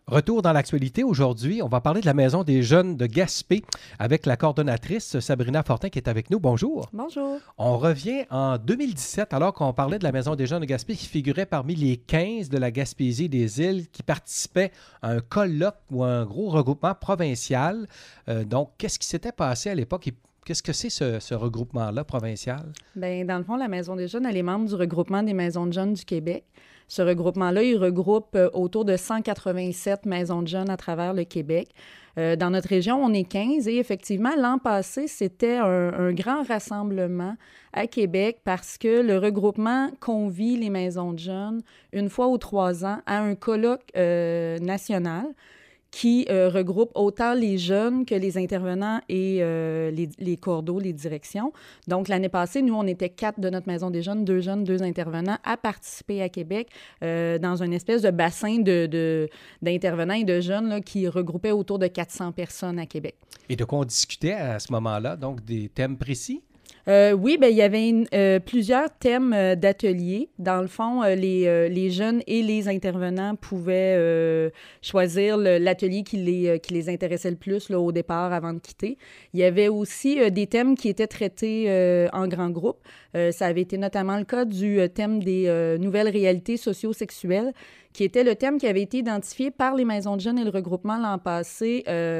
Retour dans l'actualité. Aujourd'hui, on va parler de la Maison des jeunes de Gaspé avec la coordonnatrice Sabrina Fortin qui est avec nous. Bonjour. Bonjour. On revient en 2017 alors qu'on parlait de la Maison des jeunes de Gaspé qui figurait parmi les 15 de la Gaspésie des îles qui participaient à un colloque ou un gros regroupement provincial. Donc, qu'est-ce qui s'était passé à l'époque et qu'est-ce que c'est ce regroupement-là provincial? Bien, dans le fond, la Maison des jeunes, elle est membre du regroupement des maisons de jeunes du Québec. Ce regroupement-là, il regroupe autour de 187 maisons de jeunes à travers le Québec. Dans notre région, on est 15 et effectivement, l'an passé, c'était un grand rassemblement à Québec parce que le regroupement convie les maisons de jeunes une fois ou 3 ans à un colloque national qui regroupe autant les jeunes que les intervenants et les cordeaux, les directions. Donc, l'année passée, nous, on était 4 de notre Maison des jeunes, 2 intervenants à participer à Québec dans une espèce de bassin d'intervenants et de jeunes là, qui regroupait autour de 400 personnes à Québec. Et de quoi on discutait à ce moment-là? Donc, des thèmes précis? Oui, bien, il y avait plusieurs thèmes d'ateliers. Dans le fond, les jeunes et les intervenants pouvaient choisir l'atelier qui les intéressait le plus là, au départ avant de quitter. Il y avait aussi des thèmes qui étaient traités en grand groupe. Ça avait été notamment le cas du thème des nouvelles réalités socio-sexuelles, qui était le thème qui avait été identifié par les maisons de jeunes et le regroupement l'an passé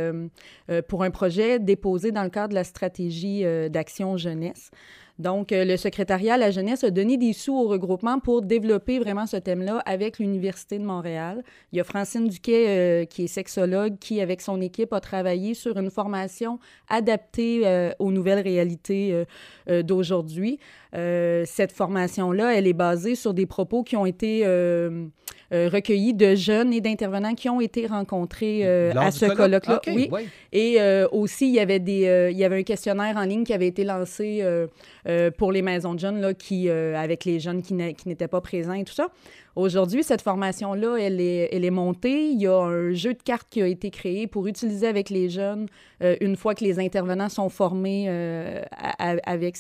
pour un projet déposé dans le cadre de la stratégie d'action jeunesse. Donc, le secrétariat à la jeunesse a donné des sous au regroupement pour développer vraiment ce thème-là avec l'Université de Montréal. Il y a Francine Duquet, qui est sexologue, qui, avec son équipe, a travaillé sur une formation adaptée aux nouvelles réalités d'aujourd'hui. Cette formation-là, elle est basée sur des propos qui ont été recueillis de jeunes et d'intervenants qui ont été rencontrés à ce colloque-là. Okay, oui. Ouais. Et aussi, il y avait un questionnaire en ligne qui avait été lancé pour les maisons de jeunes, là, avec les jeunes qui n'étaient pas présents et tout ça. Aujourd'hui, cette formation-là, elle est montée. Il y a un jeu de cartes qui a été créé pour utiliser avec les jeunes une fois que les intervenants sont formés avec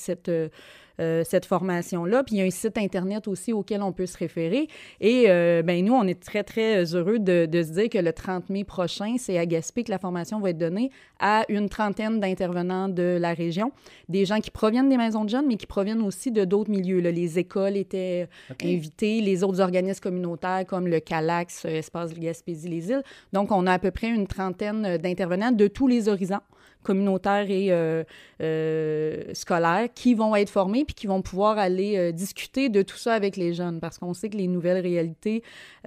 cette formation-là. Puis il y a un site Internet aussi auquel on peut se référer. Et ben nous, on est très, très heureux de se dire que le 30 mai prochain, c'est à Gaspé que la formation va être donnée à une trentaine d'intervenants de la région. Des gens qui proviennent des maisons de jeunes, mais qui proviennent aussi de d'autres milieux. Là. Les écoles étaient invitées, les autres organismes communautaires comme le CALAX, Espace Gaspésie, les îles. Donc, on a à peu près une trentaine d'intervenants de tous les horizons communautaires et scolaires qui vont être formés puis qui vont pouvoir aller discuter de tout ça avec les jeunes parce qu'on sait que les nouvelles réalités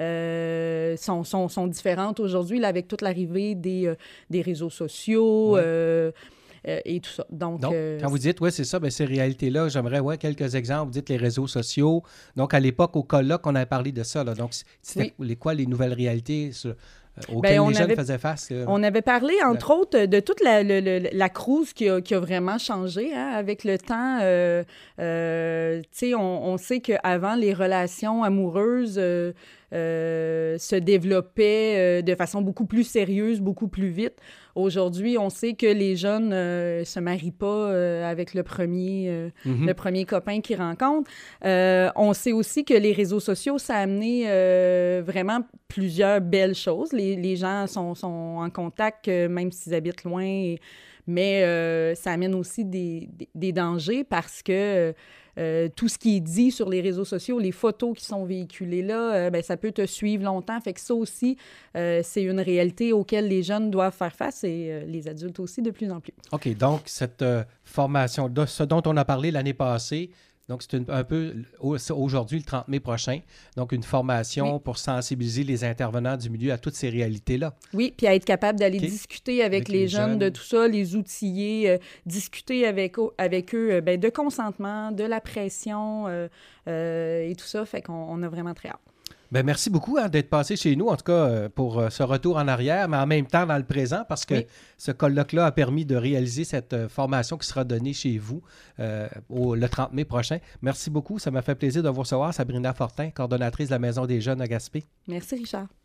sont différentes aujourd'hui là, avec toute l'arrivée des réseaux sociaux et tout ça. Donc quand vous dites, oui, c'est ça, bien, ces réalités-là, j'aimerais quelques exemples. Vous dites les réseaux sociaux. Donc, à l'époque, au colloque, on avait parlé de ça. Là. Donc, c'était quoi les nouvelles réalités auxquelles les jeunes faisaient face? On avait parlé, entre autres, de toute la crouse qui a vraiment changé hein, avec le temps. Tu sais, on sait qu'avant, les relations amoureuses se développaient de façon beaucoup plus sérieuse, beaucoup plus vite. Aujourd'hui, on sait que les jeunes se marient pas avec le premier copain qu'ils rencontrent. On sait aussi que les réseaux sociaux, ça a amené vraiment plusieurs belles choses. Les gens sont en contact, même s'ils habitent loin, mais ça amène aussi des dangers parce que tout ce qui est dit sur les réseaux sociaux, les photos qui sont véhiculées là, ça peut te suivre longtemps. Fait que ça aussi, c'est une réalité auquel les jeunes doivent faire face et les adultes aussi de plus en plus. OK, donc cette formation, ce dont on a parlé l'année passée, donc c'est un peu aujourd'hui, le 30 mai prochain, donc une formation pour sensibiliser les intervenants du milieu à toutes ces réalités-là. Oui, puis à être capable d'aller discuter avec les jeunes de tout ça, les outiller, discuter avec eux de consentement, de la pression et tout ça. Fait qu'on a vraiment très hâte. Bien, merci beaucoup d'être passé chez nous, en tout cas pour ce retour en arrière, mais en même temps dans le présent, parce que ce colloque-là a permis de réaliser cette formation qui sera donnée chez vous le 30 mai prochain. Merci beaucoup, ça m'a fait plaisir de vous recevoir, Sabrina Fortin, coordonnatrice de la Maison des jeunes à Gaspé. Merci, Richard.